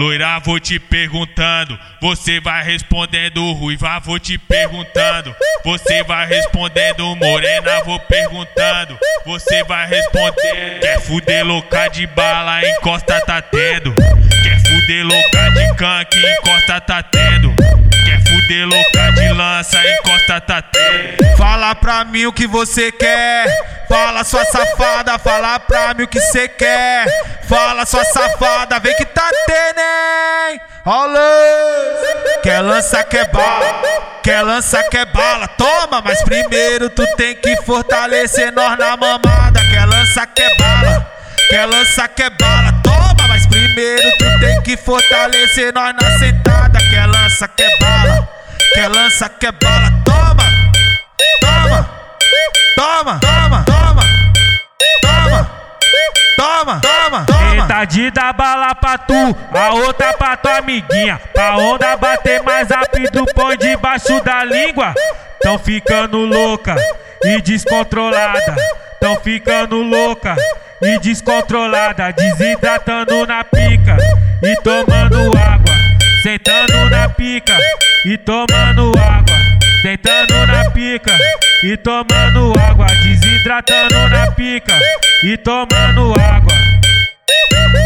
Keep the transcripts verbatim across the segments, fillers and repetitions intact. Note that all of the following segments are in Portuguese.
Loira, vou te perguntando, você vai respondendo. Ruiva, vou te perguntando, você vai respondendo. Morena, vou perguntando, você vai respondendo. Quer fuder louca de bala, encosta tá tendo. Quer fuder louca de canque, encosta tá tendo. Quer fuder louca de lança, encosta tá tendo. Fala pra mim o que você quer. Fala sua safada, fala pra mim o que cê quer. Fala sua safada, vem que tá tendo, hein? Olê! Quer lança, quer bala, quer lança, quer bala. Toma, mas primeiro tu tem que fortalecer nós na mamada. Quer lança, quer bala, quer lança, quer bala. Toma, mas primeiro tu tem que fortalecer nós na sentada. Quer lança, quer bala, quer lança, quer bala. Toma, toma, toma, toma, toma, toma, toma, toma, toma. Metade da bala pra tu, a outra pra tua amiguinha. Pra onda bater mais rápido, põe debaixo da língua. Tão ficando louca e descontrolada. Tão ficando louca e descontrolada. Desidratando na pica e tomando água. Sentando na pica e tomando água. Sentando na pica e tomando água. Desidratando na pica e tomando água.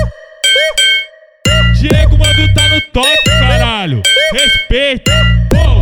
Diego, mano, tá no top, caralho. Respeita, pô.